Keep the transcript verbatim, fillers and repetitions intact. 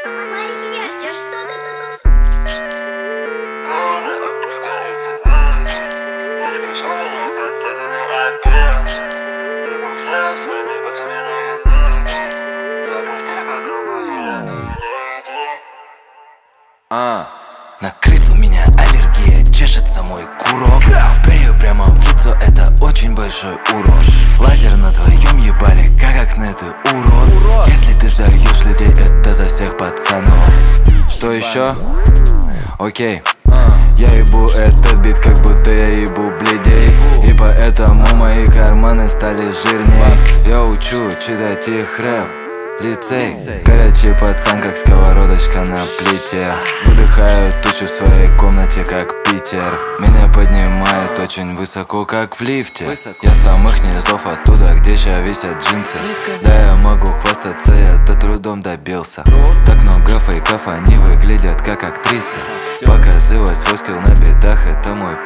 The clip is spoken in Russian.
Маленький ящик, а что ты тут? А, на крыс у меня аллергия, чешется мой курок. Спрею прямо в лицо, это очень большой урон. Лазер на твоем ебале, как акне ты урод. Если ты зальешь людей, это за всех пацанов. Что еще? Окей, я ебу этот бит, как будто я ебу бледей. И поэтому мои карманы стали жирней. Я учу читать их рэп, лицей. Горячий пацан, как сковородочка на плите. Выдыхаю тучу в своей комнате, как Питер. Меня поднимает очень высоко, как в лифте. Я самых низов оттуда, где ща висят джинсы. Да, я могу хвастаться, я-то трудом добился. Так много фейков, они выглядят как актрисы. Показывать свой скилл на битах, это мой